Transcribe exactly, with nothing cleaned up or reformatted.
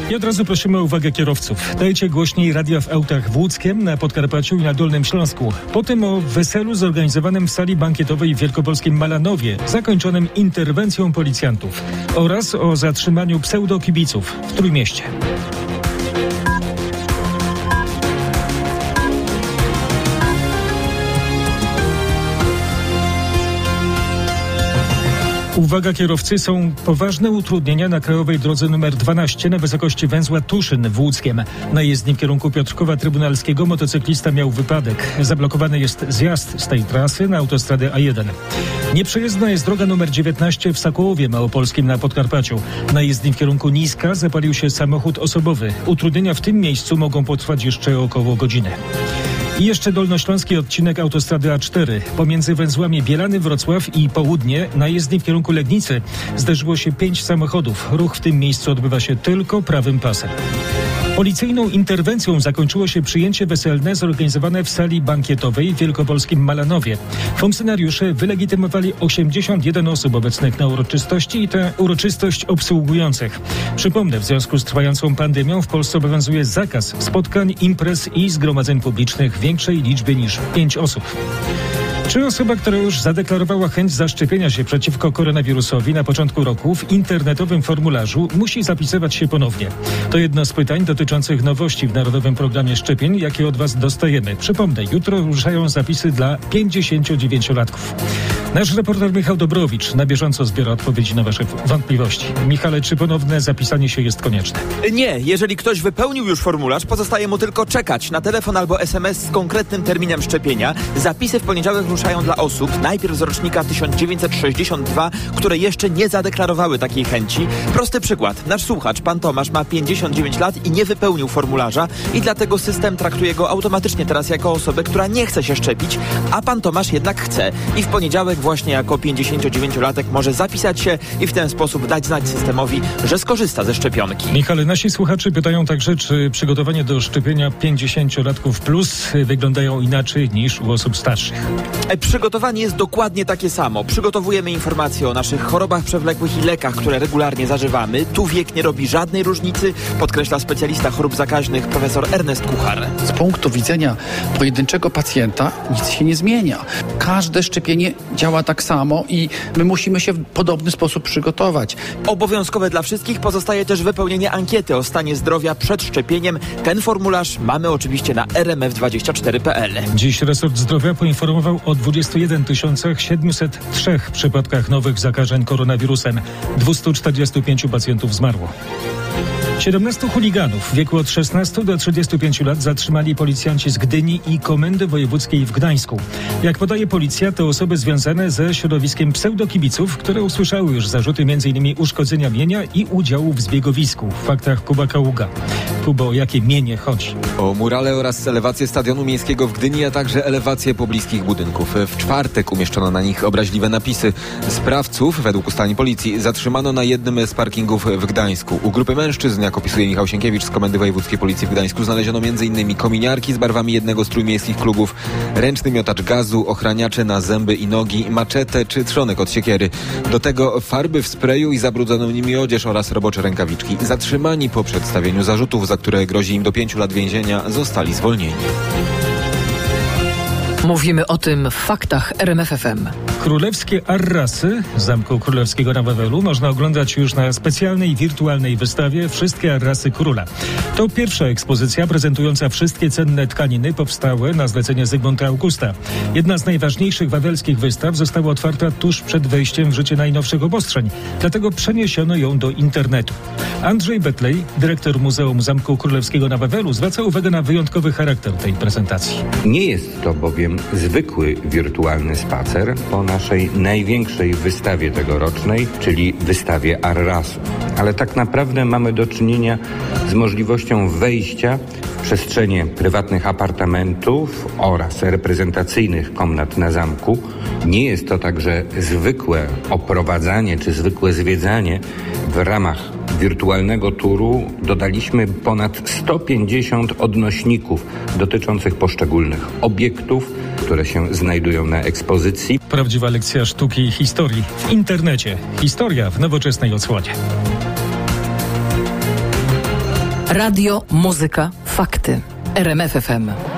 I od razu prosimy o uwagę kierowców. Dajcie głośniej radia w autach w Łódzkiem, na Podkarpaciu i na Dolnym Śląsku. Potem o weselu zorganizowanym w sali bankietowej w wielkopolskim Malanowie, zakończonym interwencją policjantów. Oraz o zatrzymaniu pseudokibiców w Trójmieście. Uwaga kierowcy, są poważne utrudnienia na krajowej drodze nr dwanaście na wysokości węzła Tuszyn w Łódzkiem. Na jezdni w kierunku Piotrkowa Trybunalskiego motocyklista miał wypadek. Zablokowany jest zjazd z tej trasy na autostradę A jeden. Nieprzejezdna jest droga nr dziewiętnaście w Sokołowie Małopolskim na Podkarpaciu. Na jezdni w kierunku Niska zapalił się samochód osobowy. Utrudnienia w tym miejscu mogą potrwać jeszcze około godziny. I jeszcze dolnośląski odcinek autostrady A cztery. Pomiędzy węzłami Bielany-Wrocław i Południe na jezdni w kierunku Legnicy zderzyło się pięć samochodów. Ruch w tym miejscu odbywa się tylko prawym pasem. Policyjną interwencją zakończyło się przyjęcie weselne zorganizowane w sali bankietowej w wielkopolskim Malanowie. Funkcjonariusze wylegitymowali osiemdziesiąt jeden osób obecnych na uroczystości i tę uroczystość obsługujących. Przypomnę, w związku z trwającą pandemią w Polsce obowiązuje zakaz spotkań, imprez i zgromadzeń publicznych większej liczby niż pięć osób. Czy osoba, która już zadeklarowała chęć zaszczepienia się przeciwko koronawirusowi na początku roku w internetowym formularzu musi zapisywać się ponownie? To jedno z pytań dotyczących nowości w Narodowym Programie Szczepień, jakie od Was dostajemy. Przypomnę, jutro ruszają zapisy dla pięćdziesięciodziewięciolatków. Nasz reporter Michał Dobrowicz na bieżąco zbiera odpowiedzi na Wasze wątpliwości. Michale, czy ponowne zapisanie się jest konieczne? Nie. Jeżeli ktoś wypełnił już formularz, pozostaje mu tylko czekać na telefon albo es em es z konkretnym terminem szczepienia. Zapisy w poniedziałek ruszają dla osób najpierw z rocznika tysiąc dziewięćset sześćdziesiąt dwa, które jeszcze nie zadeklarowały takiej chęci. Prosty przykład. Nasz słuchacz, pan Tomasz, ma pięćdziesiąt dziewięć lat i nie wypełnił formularza i dlatego system traktuje go automatycznie teraz jako osobę, która nie chce się szczepić, a pan Tomasz jednak chce. I w poniedziałek właśnie jako pięćdziesięciodziewięciolatek może zapisać się i w ten sposób dać znać systemowi, że skorzysta ze szczepionki. Michale, nasi słuchacze pytają także, czy przygotowanie do szczepienia pięćdziesięciolatków plus wyglądają inaczej niż u osób starszych. Przygotowanie jest dokładnie takie samo. Przygotowujemy informacje o naszych chorobach przewlekłych i lekach, które regularnie zażywamy. Tu wiek nie robi żadnej różnicy, podkreśla specjalista chorób zakaźnych profesor Ernest Kuchar. Z punktu widzenia pojedynczego pacjenta nic się nie zmienia. Każde szczepienie działa tak samo i my musimy się w podobny sposób przygotować. Obowiązkowe dla wszystkich pozostaje też wypełnienie ankiety o stanie zdrowia przed szczepieniem. Ten formularz mamy oczywiście na er em ef dwadzieścia cztery kropka pe el. Dziś resort zdrowia poinformował o dwudziestu jeden tysiącach siedmiuset trzech przypadkach nowych zakażeń koronawirusem. dwieście czterdzieści pięć pacjentów zmarło. siedemnastu chuliganów w wieku od szesnastu do trzydziestu pięciu lat zatrzymali policjanci z Gdyni i Komendy Wojewódzkiej w Gdańsku. Jak podaje policja, to osoby związane ze środowiskiem pseudokibiców, które usłyszały już zarzuty m in uszkodzenia mienia i udziału w zbiegowisku. W faktach Kuba Kaługa. Kubo, o jakie mienie chodzi? O murale oraz elewację stadionu miejskiego w Gdyni, a także elewację pobliskich budynków. W czwartek umieszczono na nich obraźliwe napisy. Sprawców, według ustaleń policji, zatrzymano na jednym z parkingów w Gdańsku. U grupy mężczyzn, jak opisuje Michał Sienkiewicz z Komendy Wojewódzkiej Policji w Gdańsku, znaleziono między innymi kominiarki z barwami jednego z trójmiejskich klubów, ręczny miotacz gazu, ochraniacze na zęby i nogi, maczetę czy trzonek od siekiery. Do tego farby w sprayu i zabrudzoną nimi odzież oraz robocze rękawiczki. Zatrzymani po przedstawieniu zarzutów, za które grozi im do pięciu lat więzienia, zostali zwolnieni. Mówimy o tym w faktach R M F F M. Królewskie Arrasy Zamku Królewskiego na Wawelu można oglądać już na specjalnej wirtualnej wystawie Wszystkie Arrasy Króla. To pierwsza ekspozycja prezentująca wszystkie cenne tkaniny powstałe na zlecenie Zygmunta Augusta. Jedna z najważniejszych wawelskich wystaw została otwarta tuż przed wejściem w życie najnowszych obostrzeń, dlatego przeniesiono ją do internetu. Andrzej Betlej, dyrektor Muzeum Zamku Królewskiego na Wawelu, zwraca uwagę na wyjątkowy charakter tej prezentacji. Nie jest to bowiem zwykły wirtualny spacer po naszej największej wystawie tegorocznej, czyli wystawie Arrasu. Ale tak naprawdę mamy do czynienia z możliwością wejścia w przestrzenie prywatnych apartamentów oraz reprezentacyjnych komnat na zamku. Nie jest to także zwykłe oprowadzanie czy zwykłe zwiedzanie. W ramach wirtualnego turu dodaliśmy ponad sto pięćdziesiąt odnośników dotyczących poszczególnych obiektów, które się znajdują na ekspozycji. Prawdziwa lekcja sztuki i historii w internecie. Historia w nowoczesnej odsłonie. Radio, muzyka, fakty. R M F F M.